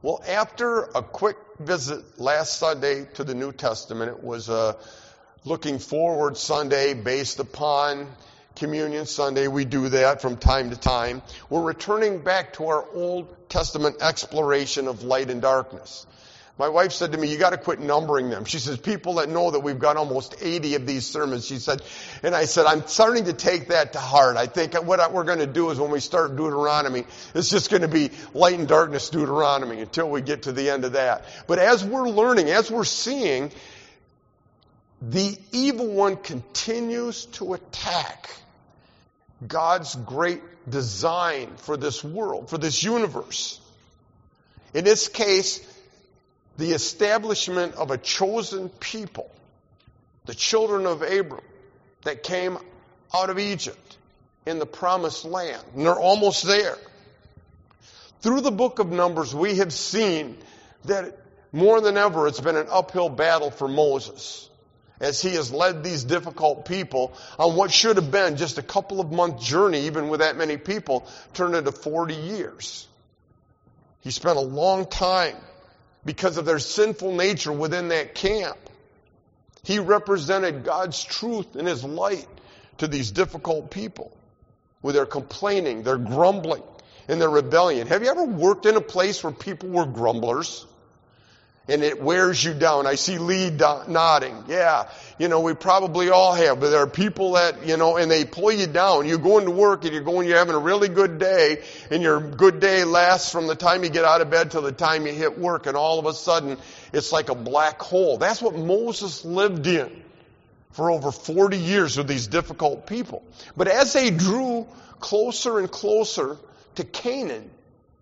Well, after a quick visit last Sunday to the New Testament, it was a looking forward Sunday based upon Communion Sunday. We do that from time to time. We're returning back to our Old Testament exploration of light and darkness. My wife said to me, you got to quit numbering them. She says, people that know that we've got almost 80 of these sermons, she said, and I said, I'm starting to take that to heart. I think what we're going to do is when we start Deuteronomy, it's just going to be light and darkness Deuteronomy until we get to the end of that. But as we're learning, as we're seeing, the evil one continues to attack God's great design for this world, for this universe. In this case, the establishment of a chosen people, the children of Abram, that came out of Egypt in the promised land. And they're almost there. Through the book of Numbers, we have seen that more than ever it's been an uphill battle for Moses as he has led these difficult people on what should have been just a couple of months journey, even with that many people, turned into 40 years. He spent a long time because of their sinful nature within that camp. He represented God's truth and His light to these difficult people with their complaining, their grumbling, and their rebellion. Have you ever worked in a place where people were grumblers? And it wears you down. I see Lee nodding. Yeah, we probably all have. But there are people that, and they pull you down. You go into work and you're having a really good day. And your good day lasts from the time you get out of bed till the time you hit work. And all of a sudden, it's like a black hole. That's what Moses lived in for over 40 years with these difficult people. But as they drew closer and closer to Canaan,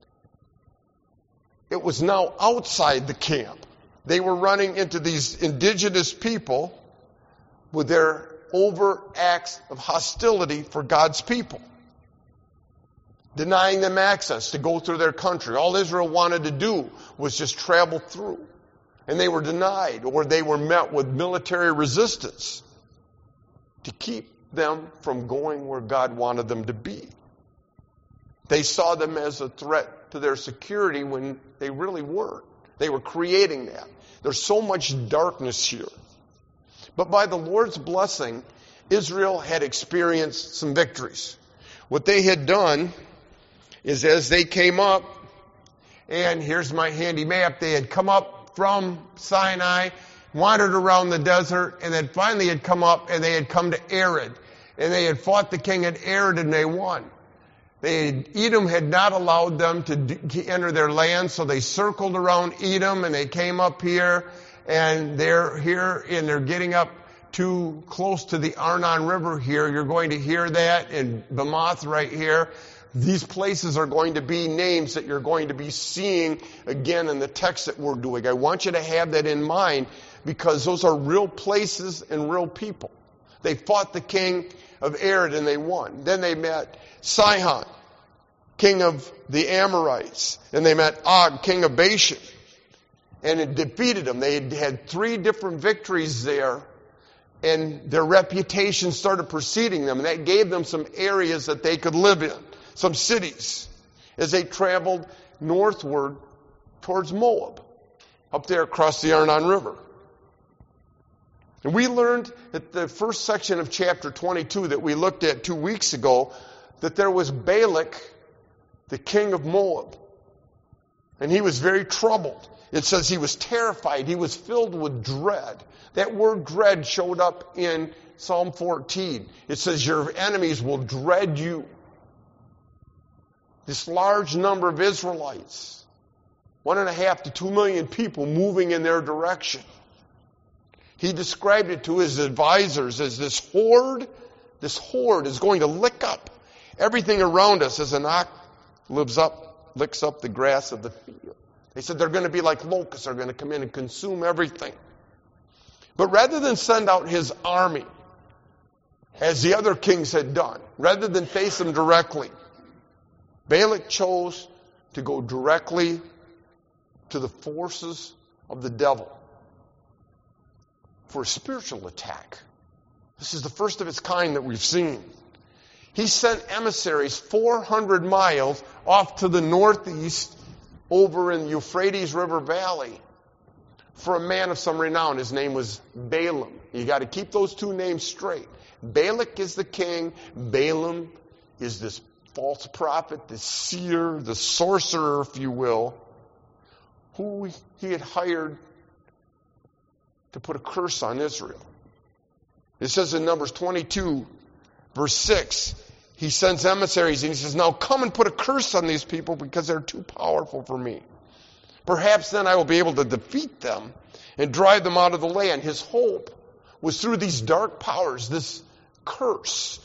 it was now outside the camp. They were running into these indigenous people with their overt acts of hostility for God's people, denying them access to go through their country. All Israel wanted to do was just travel through. And they were denied, or they were met with military resistance to keep them from going where God wanted them to be. They saw them as a threat to their security when they really weren't. They were creating that. There's so much darkness here. But by the Lord's blessing, Israel had experienced some victories. What they had done is as they came up, and here's my handy map, they had come up from Sinai, wandered around the desert, and then finally had come up and they had come to Arad. And they had fought the king at Arad and they won. Edom had not allowed them to enter their land, so they circled around Edom and they came up here, and they're here and they're getting up too close to the Arnon River here. You're going to hear that in Bamoth right here. These places are going to be names that you're going to be seeing again in the text that we're doing. I want you to have that in mind because those are real places and real people. They fought the king of Arad and they won. Then they met Sihon, king of the Amorites, and they met Og, king of Bashan, and it defeated them. They had 3 different victories there, and their reputation started preceding them, and that gave them some areas that they could live in, some cities, as they traveled northward towards Moab, up there across the Arnon River. And we learned at the first section of chapter 22 that we looked at 2 weeks ago that there was Balak, the king of Moab. And he was very troubled. It says he was terrified. He was filled with dread. That word dread showed up in Psalm 14. It says your enemies will dread you. This large number of Israelites, 1.5 to 2 million people moving in their direction. He described it to his advisors as this horde is going to lick up everything around us as an ox licks up the grass of the field. They said they're going to be like locusts. They're going to come in and consume everything. But rather than send out his army, as the other kings had done, rather than face them directly, Balak chose to go directly to the forces of the devil for a spiritual attack. This is the first of its kind that we've seen. He sent emissaries 400 miles off to the northeast over in the Euphrates River Valley for a man of some renown. His name was Balaam. You got to keep those two names straight. Balak is the king. Balaam is this false prophet, the seer, the sorcerer, if you will, who he had hired to put a curse on Israel. It says in Numbers 22, verse 6, he sends emissaries and he says, now come and put a curse on these people because they're too powerful for me. Perhaps then I will be able to defeat them and drive them out of the land. His hope was through these dark powers, this curse.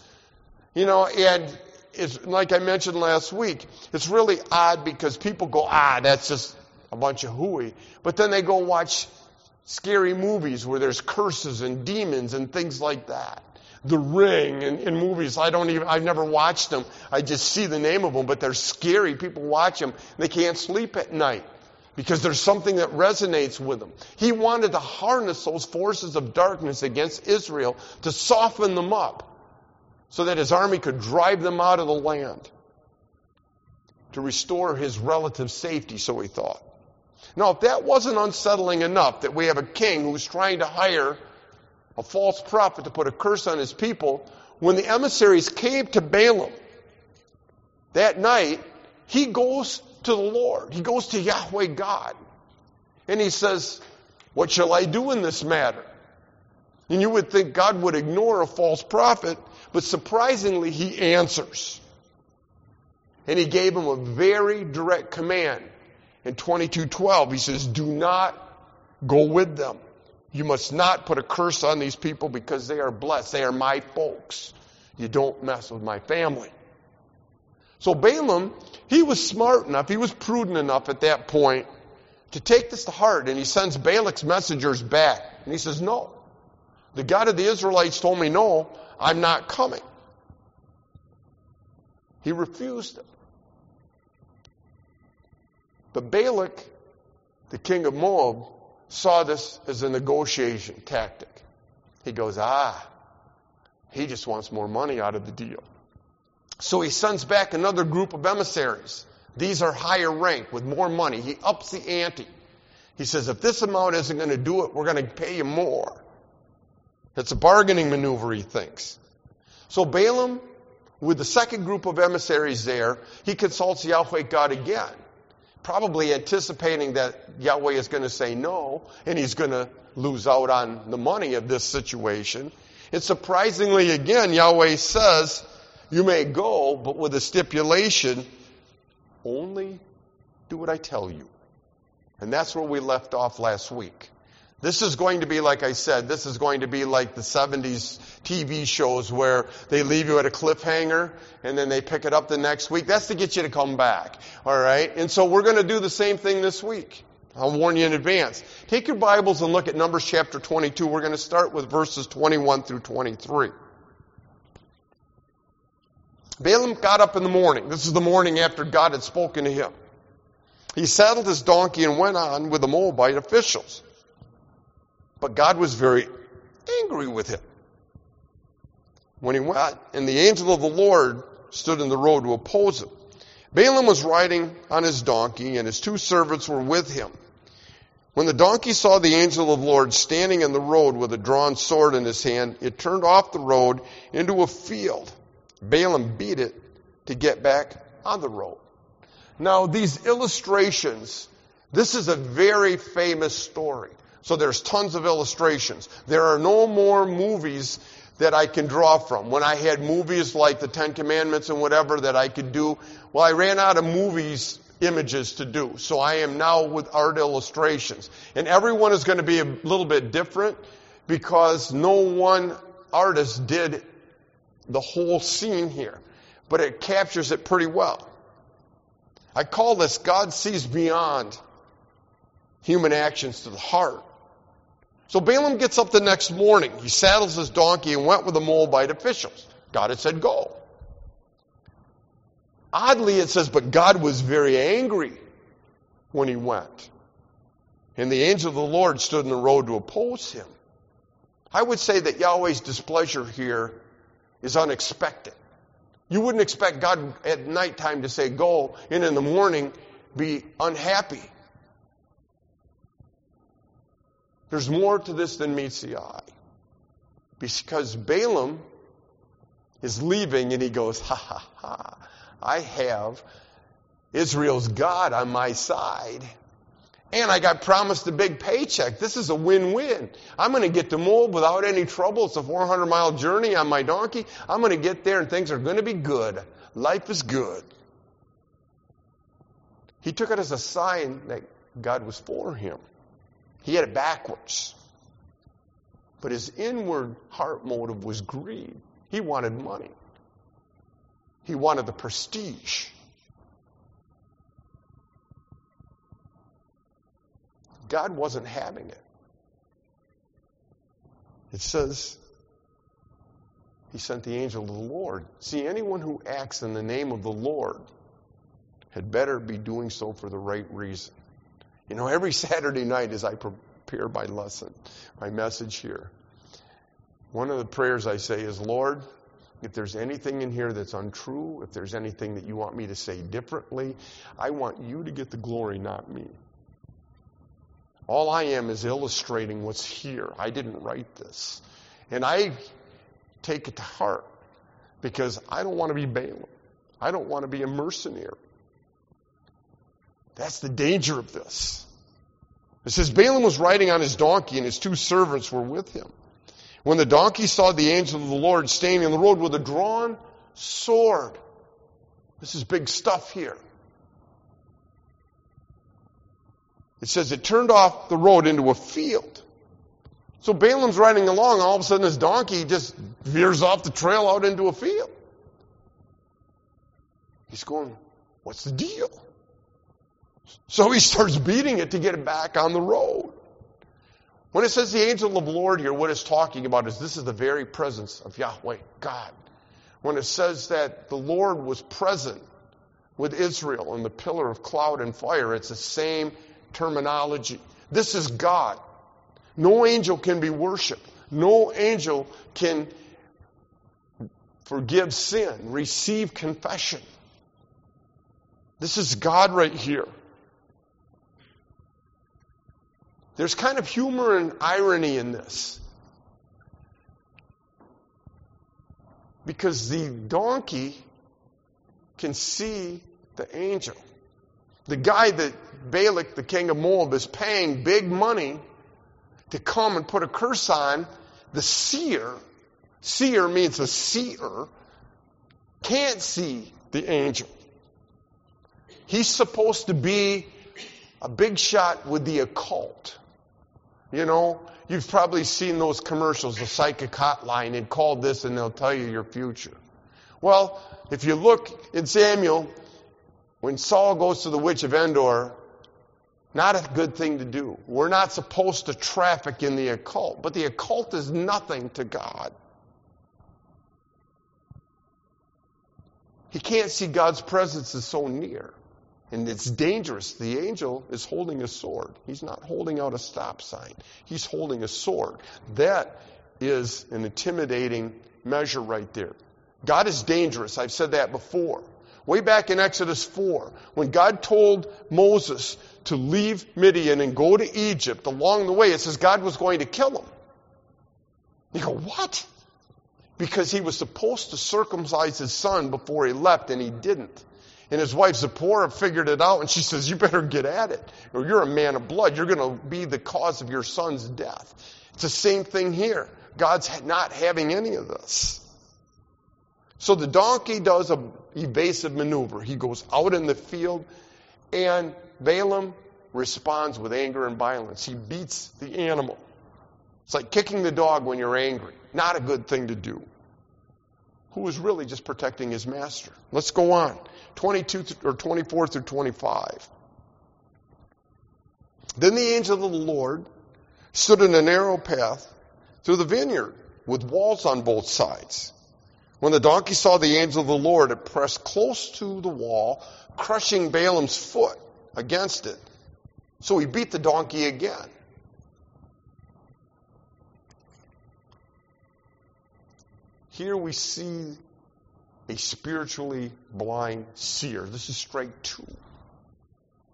And it's like I mentioned last week, it's really odd because people go, that's just a bunch of hooey. But then they go watch scary movies where there's curses and demons and things like that. The Ring and movies, I've never watched them. I just see the name of them, but they're scary. People watch them. They can't sleep at night because there's something that resonates with them. He wanted to harness those forces of darkness against Israel to soften them up so that his army could drive them out of the land, to restore his relative safety, so he thought. Now, if that wasn't unsettling enough, that we have a king who's trying to hire a false prophet to put a curse on his people, when the emissaries came to Balaam that night, he goes to the Lord. He goes to Yahweh God. And he says, what shall I do in this matter? And you would think God would ignore a false prophet, but surprisingly, he answers. And he gave him a very direct command. In 22:12, he says, do not go with them. You must not put a curse on these people because they are blessed. They are my folks. You don't mess with my family. So Balaam, he was smart enough, he was prudent enough at that point to take this to heart. And he sends Balak's messengers back. And he says, no. The God of the Israelites told me, no, I'm not coming. He refused it. But Balak, the king of Moab, saw this as a negotiation tactic. He goes, he just wants more money out of the deal. So he sends back another group of emissaries. These are higher rank with more money. He ups the ante. He says, if this amount isn't going to do it, we're going to pay you more. It's a bargaining maneuver, he thinks. So Balaam, with the second group of emissaries there, he consults Yahweh God again, probably anticipating that Yahweh is going to say no, and he's going to lose out on the money of this situation. And surprisingly, again, Yahweh says, you may go, but with a stipulation, only do what I tell you. And that's where we left off last week. This is going to be, like I said, this is going to be like the 70s TV shows where they leave you at a cliffhanger and then they pick it up the next week. That's to get you to come back. All right? And so we're going to do the same thing this week. I'll warn you in advance. Take your Bibles and look at Numbers chapter 22. We're going to start with verses 21 through 23. Balaam got up in the morning. This is the morning after God had spoken to him. He saddled his donkey and went on with the Moabite officials. But God was very angry with him when he went, and the angel of the Lord stood in the road to oppose him. Balaam was riding on his donkey, and his two servants were with him. When the donkey saw the angel of the Lord standing in the road with a drawn sword in his hand, it turned off the road into a field. Balaam beat it to get back on the road. Now, these illustrations, this is a very famous story. So there's tons of illustrations. There are no more movies that I can draw from. When I had movies like the Ten Commandments and whatever that I could do, well, I ran out of images to do. So I am now with art illustrations. And everyone is going to be a little bit different because no one artist did the whole scene here. But it captures it pretty well. I call this God sees beyond human actions to the heart. So Balaam gets up the next morning. He saddles his donkey and went with the Moabite officials. God had said go. Oddly, it says, but God was very angry when he went. And the angel of the Lord stood in the road to oppose him. I would say that Yahweh's displeasure here is unexpected. You wouldn't expect God at nighttime to say go, and in the morning be unhappy. There's more to this than meets the eye. Because Balaam is leaving and he goes, ha ha ha, I have Israel's God on my side. And I got promised a big paycheck. This is a win-win. I'm going to get to Moab without any trouble. It's a 400-mile journey on my donkey. I'm going to get there and things are going to be good. Life is good. He took it as a sign that God was for him. He had it backwards. But his inward heart motive was greed. He wanted money. He wanted the prestige. God wasn't having it. It says he sent the angel of the Lord. See, anyone who acts in the name of the Lord had better be doing so for the right reason. You know, every Saturday night as I prepare my lesson, my message here, one of the prayers I say is, Lord, if there's anything in here that's untrue, if there's anything that you want me to say differently, I want you to get the glory, not me. All I am is illustrating what's here. I didn't write this. And I take it to heart because I don't want to be Balaam. I don't want to be a mercenary. That's the danger of this. It says Balaam was riding on his donkey and his two servants were with him. When the donkey saw the angel of the Lord standing on the road with a drawn sword. This is big stuff here. It says it turned off the road into a field. So Balaam's riding along, all of a sudden his donkey just veers off the trail out into a field. He's going, what's the deal? So he starts beating it to get it back on the road. When it says the angel of the Lord here, what it's talking about is this is the very presence of Yahweh, God. When it says that the Lord was present with Israel in the pillar of cloud and fire, it's the same terminology. This is God. No angel can be worshipped. No angel can forgive sin, receive confession. This is God right here. There's kind of humor and irony in this. Because the donkey can see the angel. The guy that Balak, the king of Moab, is paying big money to come and put a curse on, the seer means a seer, can't see the angel. He's supposed to be a big shot with the occult. You know, you've probably seen those commercials, the psychic hotline, and call this and they'll tell you your future. Well, if you look in Samuel, when Saul goes to the witch of Endor, not a good thing to do. We're not supposed to traffic in the occult, but the occult is nothing to God. He can't see God's presence is so near. And it's dangerous. The angel is holding a sword. He's not holding out a stop sign. He's holding a sword. That is an intimidating measure right there. God is dangerous. I've said that before. Way back in Exodus 4, when God told Moses to leave Midian and go to Egypt, along the way it says God was going to kill him. You go, what? Because he was supposed to circumcise his son before he left, and he didn't. And his wife Zipporah figured it out, and she says, you better get at it, or you're a man of blood. You're going to be the cause of your son's death. It's the same thing here. God's not having any of this. So the donkey does an evasive maneuver. He goes out in the field, and Balaam responds with anger and violence. He beats the animal. It's like kicking the dog when you're angry. Not a good thing to do. Who was really just protecting his master. Let's go on. 24 through 25. Then the angel of the Lord stood in a narrow path through the vineyard with walls on both sides. When the donkey saw the angel of the Lord, it pressed close to the wall, crushing Balaam's foot against it. So he beat the donkey again. Here we see a spiritually blind seer. This is strike 2.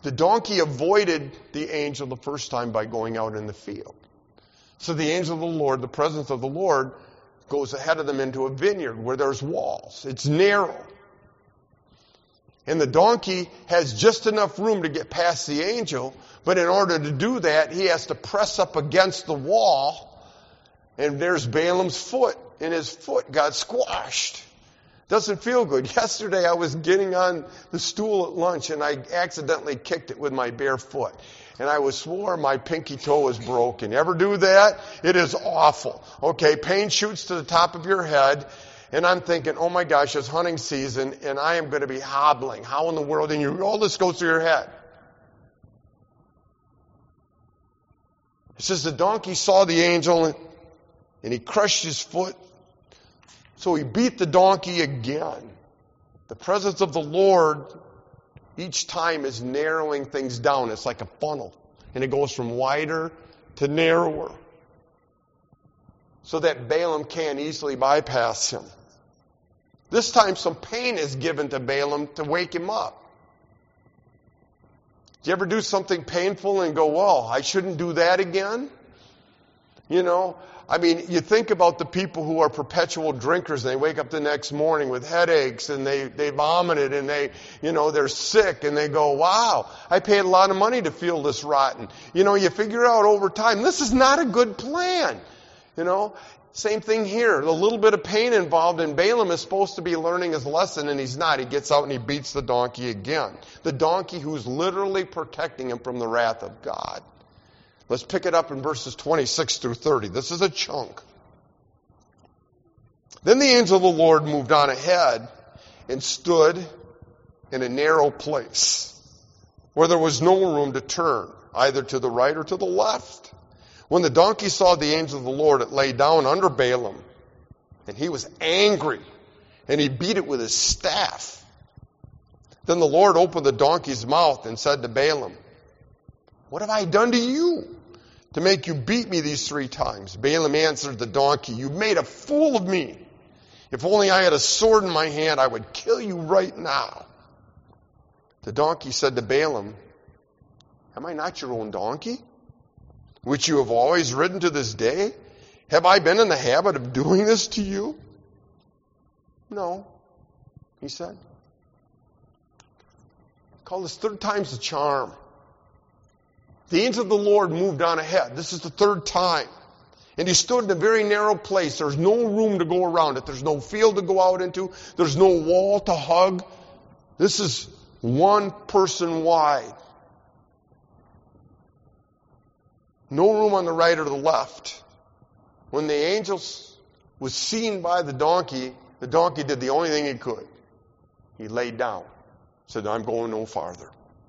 The donkey avoided the angel the first time by going out in the field. So the angel of the Lord, the presence of the Lord, goes ahead of them into a vineyard where there's walls. It's narrow. And the donkey has just enough room to get past the angel, but in order to do that, he has to press up against the wall, and there's Balaam's foot, and his foot got squashed. Doesn't feel good. Yesterday I was getting on the stool at lunch, and I accidentally kicked it with my bare foot. And I swore my pinky toe was broken. Ever do that? It is awful. Okay, pain shoots to the top of your head. And I'm thinking, oh my gosh, it's hunting season, and I am going to be hobbling. How in the world? And all this goes through your head. It says the donkey saw the angel, and he crushed his foot. So he beat the donkey again. The presence of the Lord each time is narrowing things down. It's like a funnel. And it goes from wider to narrower, so that Balaam can't easily bypass him. This time some pain is given to Balaam to wake him up. Do you ever do something painful and go, well, I shouldn't do that again? You know, I mean, you think about the people who are perpetual drinkers, and they wake up the next morning with headaches, and they vomited, and they're sick, and they go, wow, I paid a lot of money to feel this rotten. You know, you figure out over time, this is not a good plan. You know, same thing here. A little bit of pain involved, and Balaam is supposed to be learning his lesson, and he's not. He gets out and he beats the donkey again. The donkey who's literally protecting him from the wrath of God. Let's pick it up in verses 26 through 30. This is a chunk. Then the angel of the Lord moved on ahead and stood in a narrow place where there was no room to turn, either to the right or to the left. When the donkey saw the angel of the Lord, it lay down under Balaam, and he was angry, and he beat it with his staff. Then the Lord opened the donkey's mouth and said to Balaam, what have I done to you to make you beat me these 3 times? Balaam answered the donkey, you've made a fool of me. If only I had a sword in my hand, I would kill you right now. The donkey said to Balaam, am I not your own donkey, which you have always ridden to this day? Have I been in the habit of doing this to you? No, he said. Call this 3rd time's the charm. The angel of the Lord moved on ahead. This is the 3rd time. And he stood in a very narrow place. There's no room to go around it. There's no field to go out into. There's no wall to hug. This is 1 person wide. No room on the right or the left. When the angel was seen by the donkey did the only thing he could. He laid down. Said, I'm going no farther.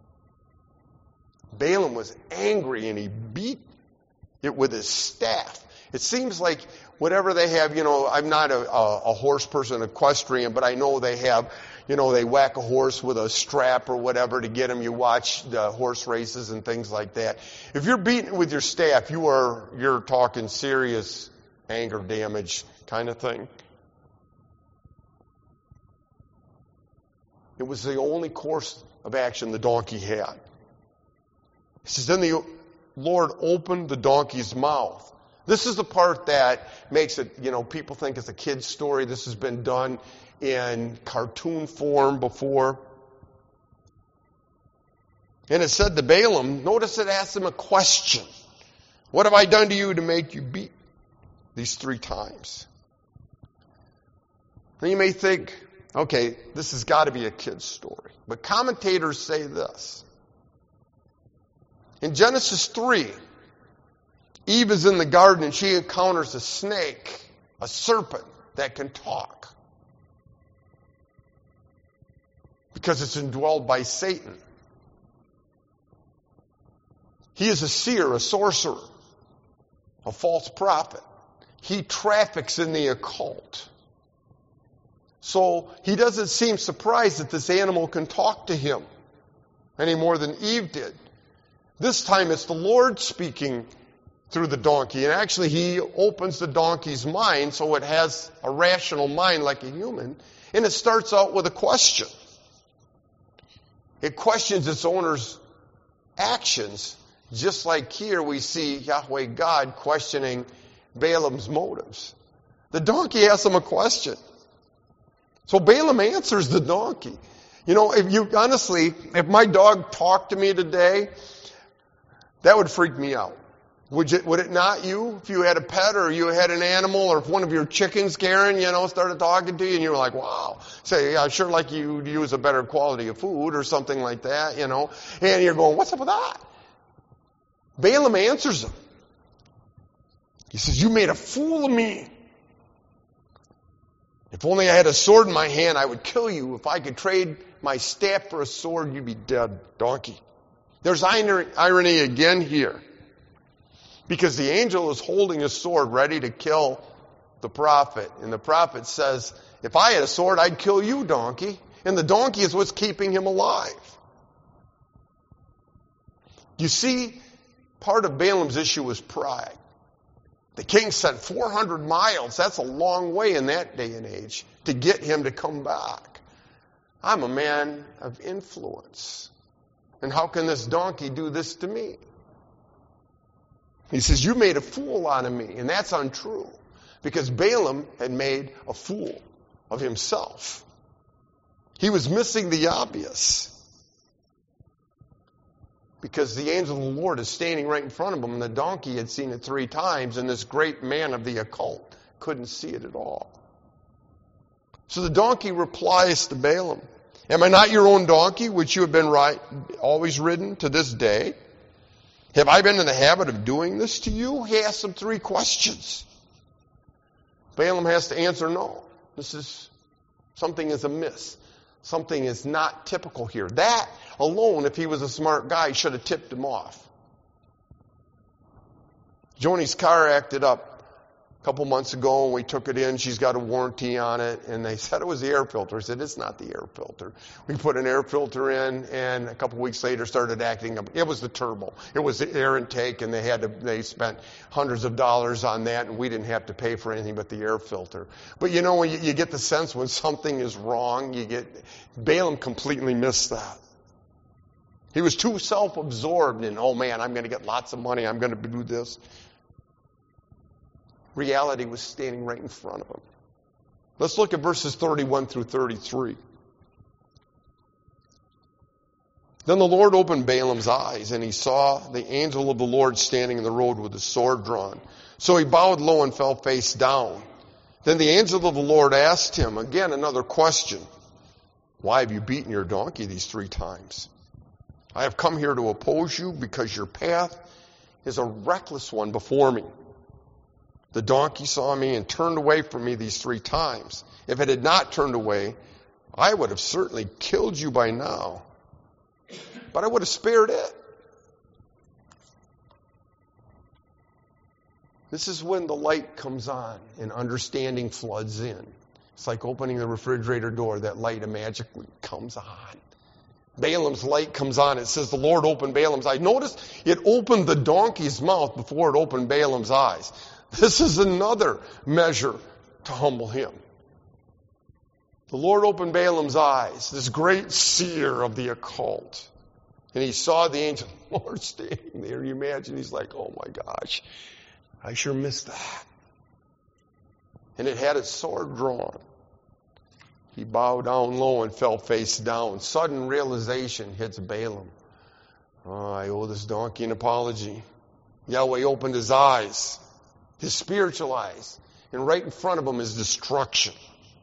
Balaam was angry, and he beat it with his staff. It seems like whatever they have, I'm not a horse person, equestrian, but I know they have, they whack a horse with a strap or whatever to get him. You watch the horse races and things like that. If you're beating with your staff, you're talking serious anger damage kind of thing. It was the only course of action the donkey had. He says, then the Lord opened the donkey's mouth. This is the part that makes it, people think it's a kid's story. This has been done in cartoon form before. And it said to Balaam, notice it asked him a question. What have I done to you to make you beat these 3 times? Then you may think, okay, this has got to be a kid's story. But commentators say this. In Genesis 3, Eve is in the garden and she encounters a snake, a serpent that can talk. Because it's indwelled by Satan. He is a seer, a sorcerer, a false prophet. He traffics in the occult. So he doesn't seem surprised that this animal can talk to him any more than Eve did. This time it's the Lord speaking through the donkey. And actually he opens the donkey's mind so it has a rational mind like a human. And it starts out with a question. It questions its owner's actions, just like here we see Yahweh God questioning Balaam's motives. The donkey asks him a question. So Balaam answers the donkey. You know, if my dog talked to me today, that would freak me out. Would it not you? If you had a pet or you had an animal, or if one of your chickens, Karen, started talking to you and you were like, wow. Say, yeah, I'd sure like you to use a better quality of food or something like that, And you're going, what's up with that? Balaam answers him. He says, you made a fool of me. If only I had a sword in my hand, I would kill you. If I could trade my staff for a sword, you'd be dead, donkey. There's irony again here. Because the angel is holding a sword ready to kill the prophet. And the prophet says, if I had a sword, I'd kill you, donkey. And the donkey is what's keeping him alive. You see, part of Balaam's issue was pride. The king sent 400 miles. That's a long way in that day and age to get him to come back. I'm a man of influence. And how can this donkey do this to me? He says, you made a fool out of me. And that's untrue. Because Balaam had made a fool of himself. He was missing the obvious. Because the angel of the Lord is standing right in front of him, and the donkey had seen it 3 times, and this great man of the occult couldn't see it at all. So the donkey replies to Balaam, am I not your own donkey, which you have been always ridden to this day? Have I been in the habit of doing this to you? He asks him 3 questions. Balaam has to answer no. Something is amiss. Something is not typical here. That alone, if he was a smart guy, should have tipped him off. Joni's car acted up a couple months ago, and we took it in. She's got a warranty on it, and they said it was the air filter. I said, it's not the air filter. We put an air filter in, and a couple weeks later started acting up. It was the turbo. It was the air intake, and they spent hundreds of dollars on that, and we didn't have to pay for anything but the air filter. But when you get the sense when something is wrong, Balaam completely missed that. He was too self-absorbed in, oh man, I'm going to get lots of money, I'm going to do this. Reality was standing right in front of him. Let's look at verses 31 through 33. Then the Lord opened Balaam's eyes, and he saw the angel of the Lord standing in the road with his sword drawn. So he bowed low and fell face down. Then the angel of the Lord asked him, again another question, why have you beaten your donkey these 3 times? I have come here to oppose you because your path is a reckless one before me. The donkey saw me and turned away from me these 3 times. If it had not turned away, I would have certainly killed you by now. But I would have spared it. This is when the light comes on and understanding floods in. It's like opening the refrigerator door. That light magically comes on. Balaam's light comes on. It says the Lord opened Balaam's eyes. Notice it opened the donkey's mouth before it opened Balaam's eyes. This is another measure to humble him. The Lord opened Balaam's eyes, this great seer of the occult. And he saw the angel of the Lord standing there. You imagine, he's like, oh my gosh, I sure missed that. And it had its sword drawn. He bowed down low and fell face down. Sudden realization hits Balaam. Oh, I owe this donkey an apology. Yahweh opened his eyes, his spiritual eyes, and right in front of him is destruction.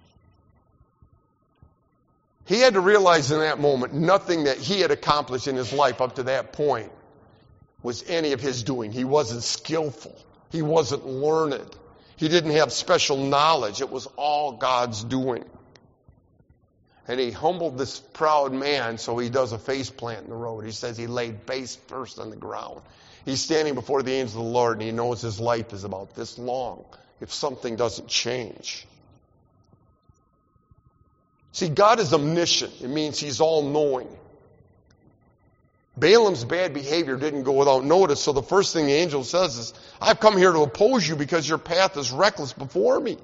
He had to realize in that moment nothing that he had accomplished in his life up to that point was any of his doing. He wasn't skillful. He wasn't learned. He didn't have special knowledge. It was all God's doing. And he humbled this proud man, so he does a face plant in the road. He says he laid face first on the ground. He's standing before the angel of the Lord, and he knows his life is about this long if something doesn't change. See, God is omniscient. It means he's all-knowing. Balaam's bad behavior didn't go without notice, so the first thing the angel says is, I've come here to oppose you because your path is reckless before me.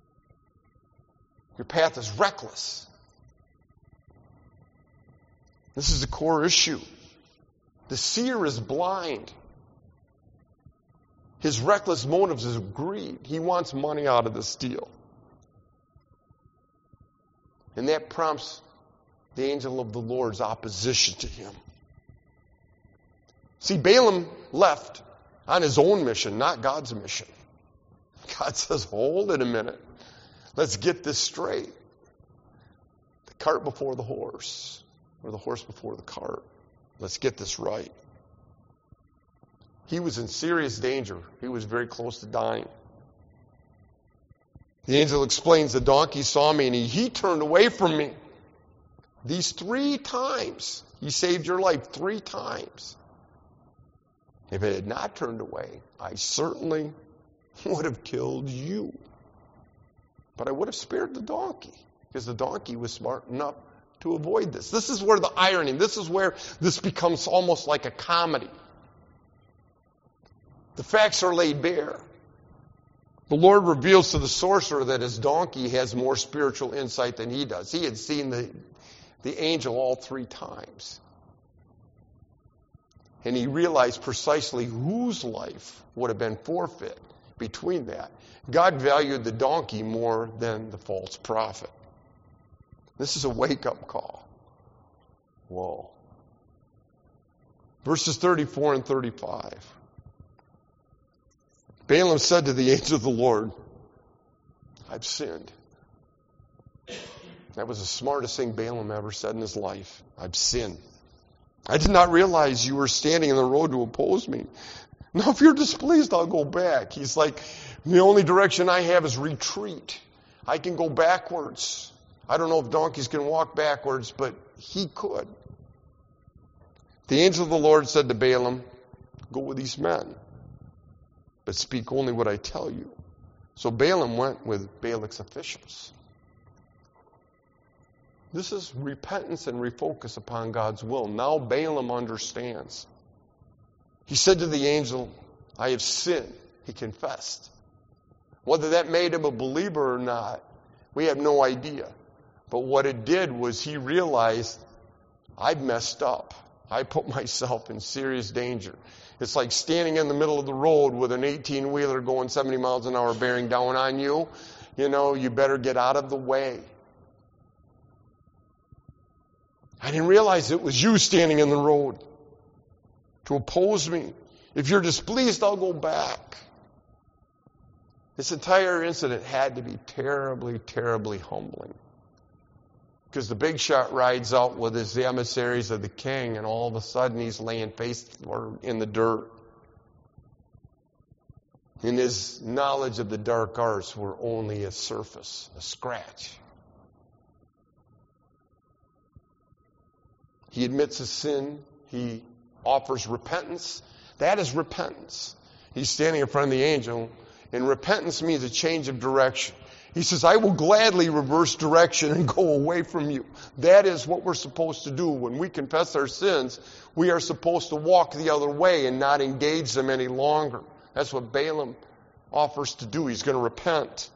Your path is reckless. This is the core issue. The seer is blind. His reckless motives is greed. He wants money out of this deal. And that prompts the angel of the Lord's opposition to him. See, Balaam left on his own mission, not God's mission. God says, hold it a minute. Let's get this straight. The cart before the horse, or the horse before the cart. Let's get this right. He was in serious danger. He was very close to dying. The angel explains, the donkey saw me and he turned away from me. These 3 times, he saved your life 3 times. If it had not turned away, I certainly would have killed you. But I would have spared the donkey, because the donkey was smart enough to avoid this. This is where the irony, this is where this becomes almost like a comedy. The facts are laid bare. The Lord reveals to the sorcerer that his donkey has more spiritual insight than he does. He had seen the angel all 3 times. And he realized precisely whose life would have been forfeit between that. God valued the donkey more than the false prophet. This is a wake-up call. Whoa. Verses 34 and 35. Balaam said to the angel of the Lord, I've sinned. That was the smartest thing Balaam ever said in his life. I've sinned. I did not realize you were standing in the road to oppose me. Now, if you're displeased, I'll go back. He's like, the only direction I have is retreat. I can go backwards. I don't know if donkeys can walk backwards, but he could. The angel of the Lord said to Balaam, go with these men, but speak only what I tell you. So Balaam went with Balak's officials. This is repentance and refocus upon God's will. Now Balaam understands. He said to the angel, I have sinned. He confessed. Whether that made him a believer or not, we have no idea. But what it did was he realized, I've messed up. I put myself in serious danger. It's like standing in the middle of the road with an 18-wheeler going 70 miles an hour bearing down on you. You know, you better get out of the way. I didn't realize it was you standing in the road to oppose me. If you're displeased, I'll go back. This entire incident had to be terribly, terribly humbling. Because the big shot rides out with his emissaries of the king, and all of a sudden he's laying face in the dirt. And his knowledge of the dark arts were only a surface, a scratch. He admits his sin. He offers repentance. That is repentance. He's standing in front of the angel, and repentance means a change of direction. He says, I will gladly reverse direction and go away from you. That is what we're supposed to do. When we confess our sins, we are supposed to walk the other way and not engage them any longer. That's what Balaam offers to do. He's going to repent.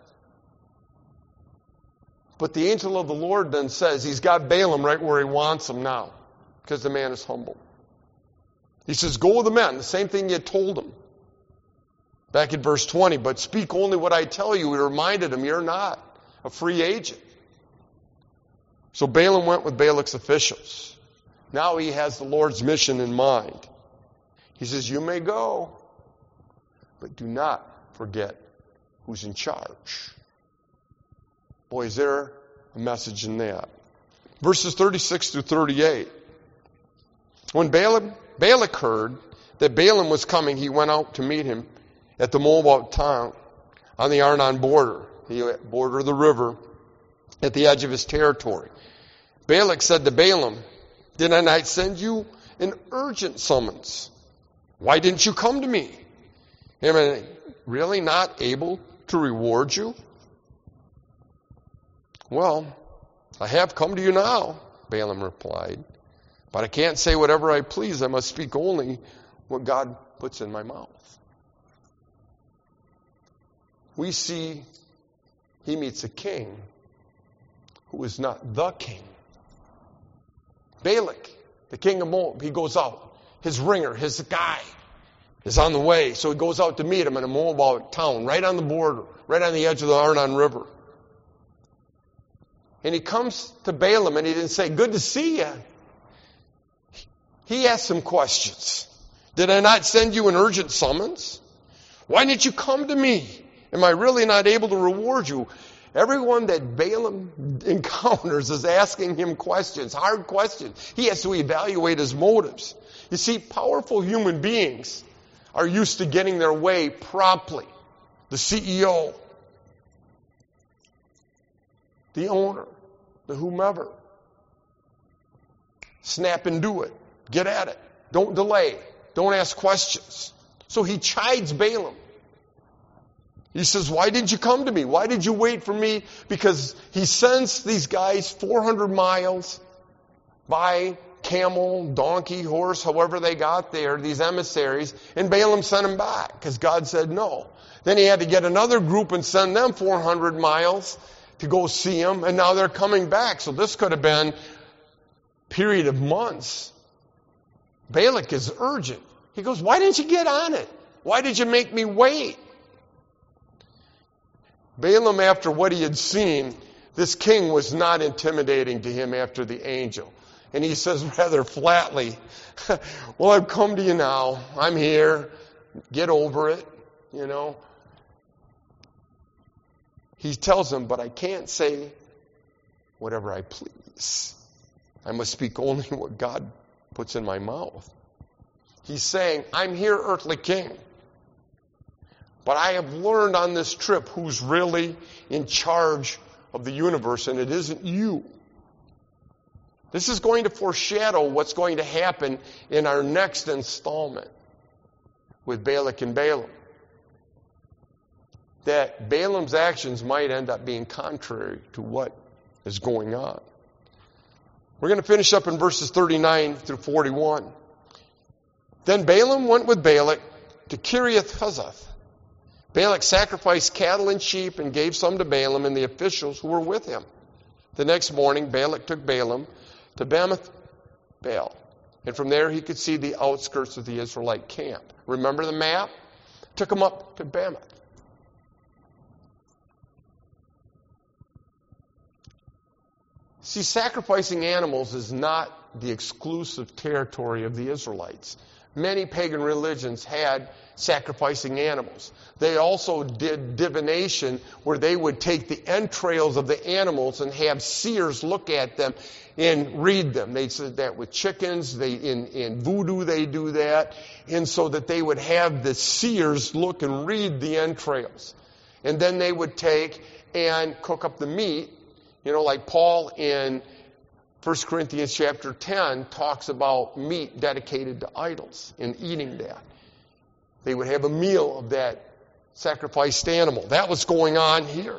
But the angel of the Lord then says, he's got Balaam right where he wants him now, because the man is humble. He says, go with the men. The same thing you had told him. Back in verse 20, but speak only what I tell you. He reminded him, you're not a free agent. So Balaam went with Balak's officials. Now he has the Lord's mission in mind. He says, you may go, but do not forget who's in charge. Boy, is there a message in that. Verses 36 through 38. When Balak heard that Balaam was coming, he went out to meet him at the Moabite town on the Arnon border, the border of the river, at the edge of his territory. Balak said to Balaam, did I not send you an urgent summons? Why didn't you come to me? Am I really not able to reward you? Well, I have come to you now, Balaam replied, but I can't say whatever I please. I must speak only what God puts in my mouth. We see he meets a king who is not the king. Balak the king of Moab, he goes out. His ringer, his guy, is on the way. So he goes out to meet him in a Moabite town, right on the border, right on the edge of the Arnon River. And he comes to Balaam and he didn't say, good to see you. He asked some questions. Did I not send you an urgent summons? Why didn't you come to me? Am I really not able to reward you? Everyone that Balaam encounters is asking him questions, hard questions. He has to evaluate his motives. You see, powerful human beings are used to getting their way promptly. The CEO, the owner, the whomever. Snap and do it. Get at it. Don't delay. Don't ask questions. So he chides Balaam. He says, why didn't you come to me? Why did you wait for me? Because he sends these guys 400 miles by camel, donkey, horse, however they got there, these emissaries, and Balaam sent them back because God said no. Then he had to get another group and send them 400 miles to go see him, and now they're coming back. So this could have been a period of months. Balak is urgent. He goes, why didn't you get on it? Why did you make me wait? Balaam, after what he had seen, this king was not intimidating to him after the angel. And he says rather flatly, well, I've come to you now. I'm here. Get over it, you know. He tells him, but I can't say whatever I please. I must speak only what God puts in my mouth. He's saying, I'm here, earthly king. But I have learned on this trip who's really in charge of the universe, and it isn't you. This is going to foreshadow what's going to happen in our next installment with Balak and Balaam. That Balaam's actions might end up being contrary to what is going on. We're going to finish up in verses 39 through 41. Then Balaam went with Balak to Kiriath Huzoth. Balak sacrificed cattle and sheep and gave some to Balaam and the officials who were with him. The next morning, Balak took Balaam to Bamoth Baal, and from there he could see the outskirts of the Israelite camp. Remember the map? Took him up to Bamoth. See, sacrificing animals is not the exclusive territory of the Israelites. Many pagan religions had sacrificing animals. They also did divination, where they would take the entrails of the animals and have seers look at them and read them. They said that with chickens. In voodoo they do that. And so that they would have the seers look and read the entrails. And then they would take and cook up the meat. You know, like Paul in 1 Corinthians chapter 10 talks about meat dedicated to idols and eating that. They would have a meal of that sacrificed animal. That was going on here.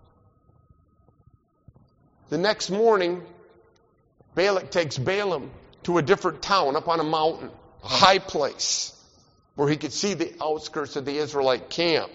The next morning, Balak takes Balaam to a different town up on a mountain, a high place, where he could see the outskirts of the Israelite camp.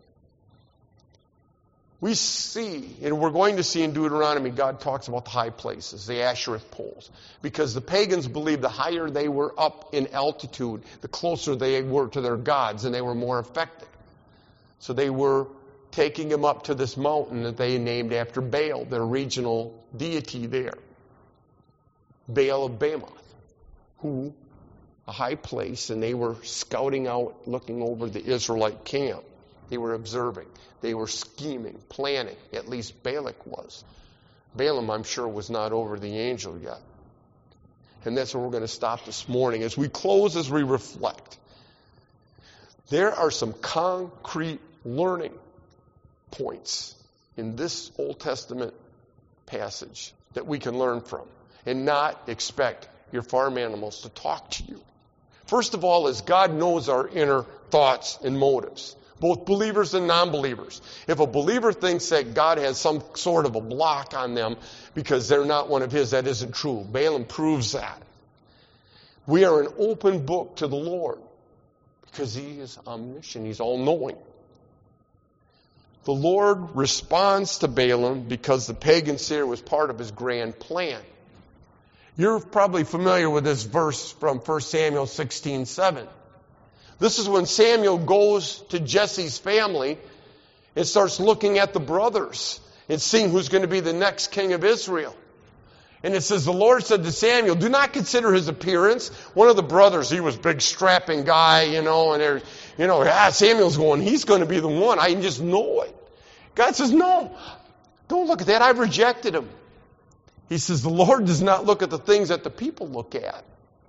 We see, and we're going to see in Deuteronomy, God talks about the high places, the Ashereth poles. Because the pagans believed the higher they were up in altitude, the closer they were to their gods, and they were more effective. So they were taking him up to this mountain that they named after Baal, their regional deity there. Baal of Bamoth, who, a high place, and they were scouting out, looking over the Israelite camp. They were observing. They were scheming, planning. At least Balak was. Balaam, I'm sure, was not over the angel yet. And that's where we're going to stop this morning. As we close, as we reflect, there are some concrete learning points in this Old Testament passage that we can learn from and not expect your farm animals to talk to you. First of all, is God knows our inner thoughts and motives. Both believers and non-believers. If a believer thinks that God has some sort of a block on them because they're not one of his, that isn't true. Balaam proves that. We are an open book to the Lord because he is omniscient. He's all-knowing. The Lord responds to Balaam because the pagan seer was part of his grand plan. You're probably familiar with this verse from 1 Samuel 16:7. This is when Samuel goes to Jesse's family and starts looking at the brothers and seeing who's going to be the next king of Israel. And it says, the Lord said to Samuel, do not consider his appearance. One of the brothers, he was a big strapping guy, and Samuel's going, he's going to be the one. I just know it. God says, no, don't look at that. I've rejected him. He says, the Lord does not look at the things that the people look at.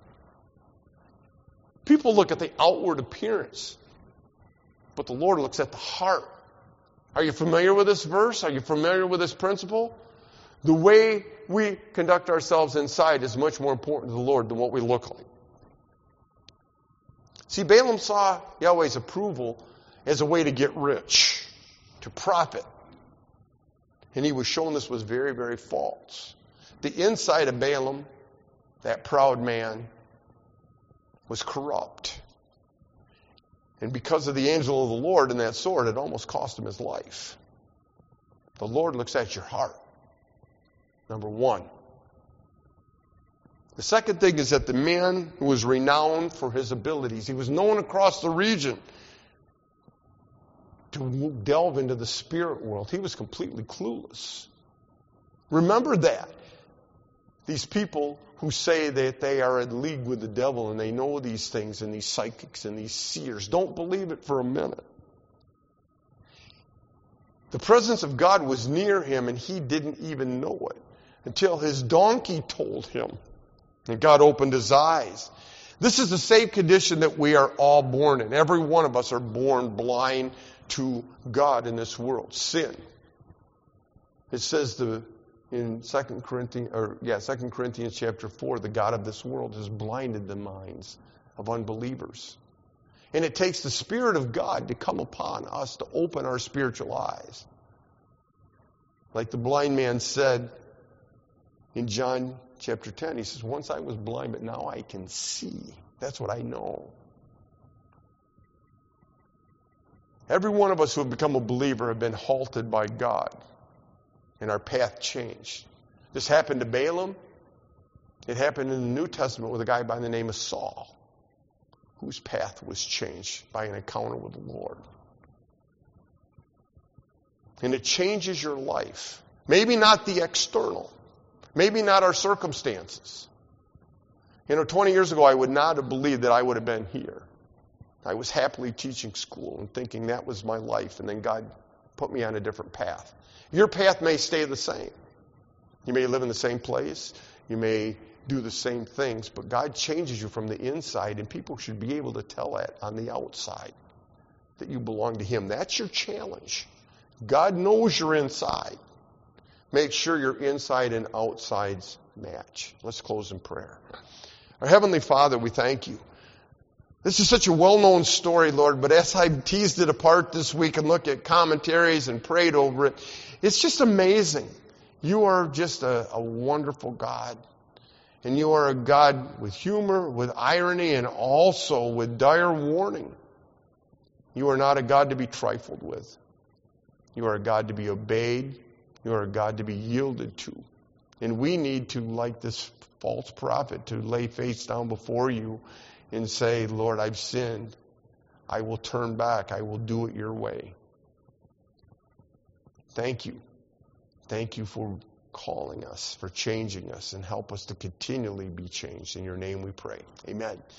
People look at the outward appearance, but the Lord looks at the heart. Are you familiar with this verse? Are you familiar with this principle? The way we conduct ourselves inside is much more important to the Lord than what we look like. See, Balaam saw Yahweh's approval as a way to get rich, to profit. And he was shown this was very, very false. The inside of Balaam, that proud man, was corrupt. And because of the angel of the Lord and that sword, it almost cost him his life. The Lord looks at your heart. Number one. The second thing is that the man who was renowned for his abilities, he was known across the region to delve into the spirit world. He was completely clueless. Remember that. These people who say that they are in league with the devil and they know these things and these psychics and these seers, don't believe it for a minute. The presence of God was near him and he didn't even know it until his donkey told him. And God opened his eyes. This is the same condition that we are all born in. Every one of us are born blind to God in this world. Sin. It says in 2 Corinthians chapter 4, the God of this world has blinded the minds of unbelievers. And it takes the Spirit of God to come upon us to open our spiritual eyes. Like the blind man said in John chapter 10, he says, once I was blind, but now I can see. That's what I know. Every one of us who have become a believer have been halted by God, and our path changed. This happened to Balaam. It happened in the New Testament with a guy by the name of Saul, whose path was changed by an encounter with the Lord. And it changes your life. Maybe not the external. Maybe not our circumstances. 20 years ago, I would not have believed that I would have been here. I was happily teaching school and thinking that was my life, and then God put me on a different path. Your path may stay the same. You may live in the same place. You may do the same things, but God changes you from the inside, and people should be able to tell that on the outside, that you belong to Him. That's your challenge. God knows you're inside. Make sure your inside and outsides match. Let's close in prayer. Our Heavenly Father, we thank you. This is such a well-known story, Lord, but as I teased it apart this week and looked at commentaries and prayed over it, it's just amazing. You are just a wonderful God. And you are a God with humor, with irony, and also with dire warning. You are not a God to be trifled with. You are a God to be obeyed. You are a God to be yielded to. And we need to, like this false prophet, to lay face down before you and say, Lord, I've sinned. I will turn back. I will do it your way. Thank you. Thank you for calling us, for changing us, and help us to continually be changed. In your name we pray. Amen.